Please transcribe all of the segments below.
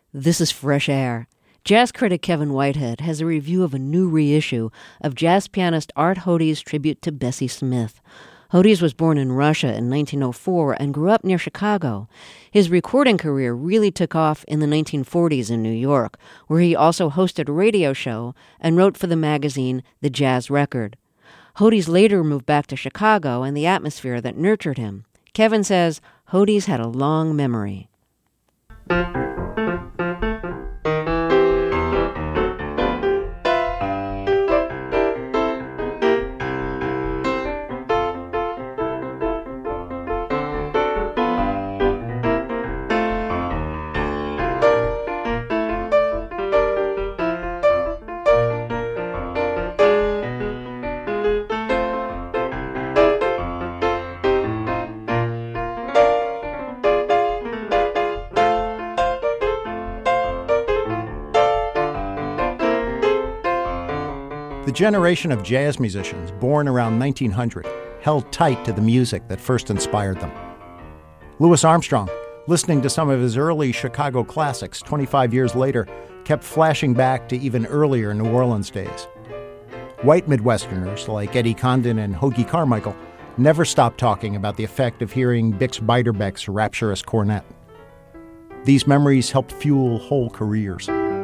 This is Fresh Air. Jazz critic Kevin Whitehead has a review of a new reissue of jazz pianist Art Hodes' tribute to Bessie Smith. Hodes was born in Russia in 1904 and grew up near Chicago. His recording career really took off in the 1940s in New York, where he also hosted a radio show and wrote for the magazine The Jazz Record. Hodes later moved back to Chicago and the atmosphere that nurtured him. Kevin says Hodes had a long memory. The generation of jazz musicians born around 1900 held tight to the music that first inspired them. Louis Armstrong, listening to some of his early Chicago classics 25 years later, kept flashing back to even earlier New Orleans days. White Midwesterners like Eddie Condon and Hoagy Carmichael never stopped talking about the effect of hearing Bix Beiderbecke's rapturous cornet. These memories helped fuel whole careers.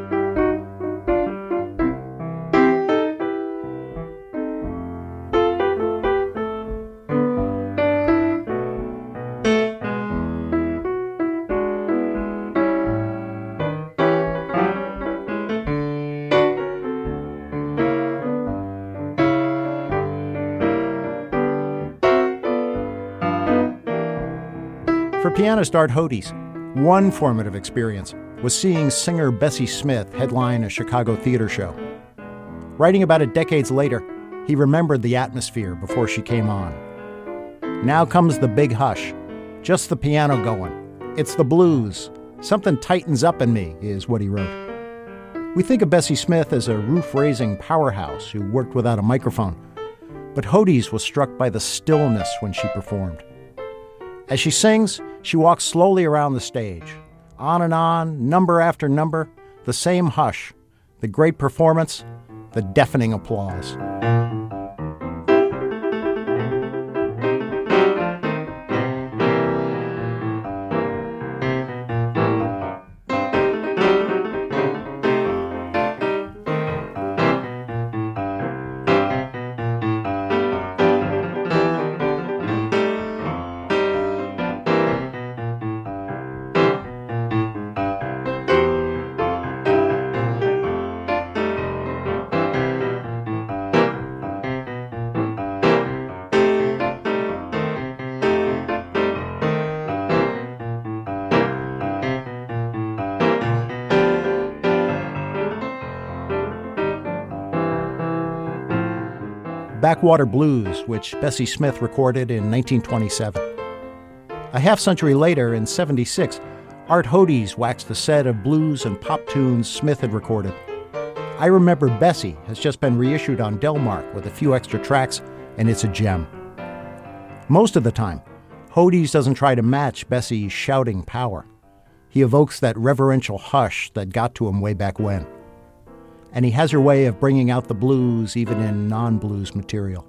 For pianist Art Hodes, one formative experience was seeing singer Bessie Smith headline a Chicago theater show. Writing about it decades later, he remembered the atmosphere before she came on. Now comes the big hush, just the piano going. It's the blues. Something tightens up in me, is what he wrote. We think of Bessie Smith as a roof-raising powerhouse who worked without a microphone, but Hodes was struck by the stillness when she performed. As she sings, she walks slowly around the stage. On, number after number, the same hush, the great performance, the deafening applause. Backwater Blues, which Bessie Smith recorded in 1927. A half-century later, in '76, Art Hodes waxed the set of blues and pop tunes Smith had recorded. I Remember Bessie has just been reissued on Delmark with a few extra tracks, and it's a gem. Most of the time, Hodes doesn't try to match Bessie's shouting power. He evokes that reverential hush that got to him way back when. And he has her way of bringing out the blues even in non-blues material.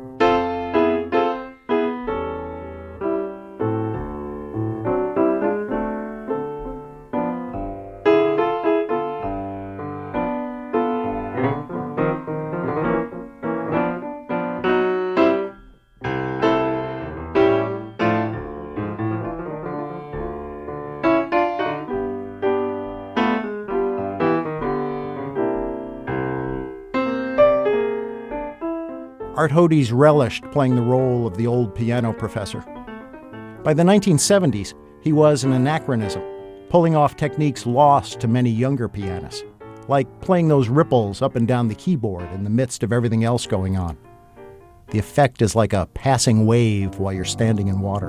Art Hodes relished playing the role of the old piano professor. By the 1970s, he was an anachronism, pulling off techniques lost to many younger pianists, like playing those ripples up and down the keyboard in the midst of everything else going on. The effect is like a passing wave while you're standing in water.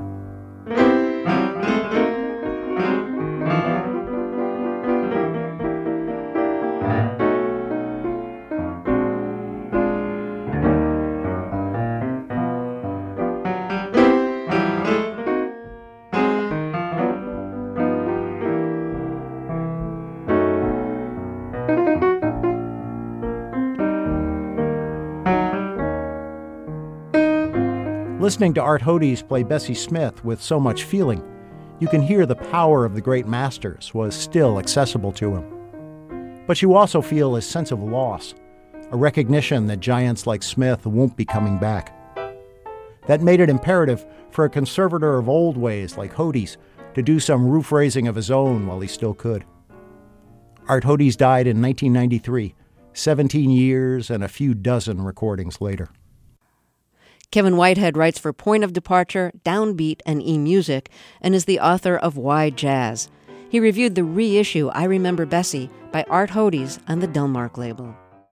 Listening to Art Hodes play Bessie Smith with so much feeling, you can hear the power of the great masters was still accessible to him. But you also feel a sense of loss, a recognition that giants like Smith won't be coming back. That made it imperative for a conservator of old ways like Hodes to do some roof raising of his own while he still could. Art Hodes died in 1993, 17 years and a few dozen recordings later. Kevin Whitehead writes for Point of Departure, Downbeat, and eMusic, and is the author of Why Jazz. He reviewed the reissue I Remember Bessie by Art Hodes on the Delmark label.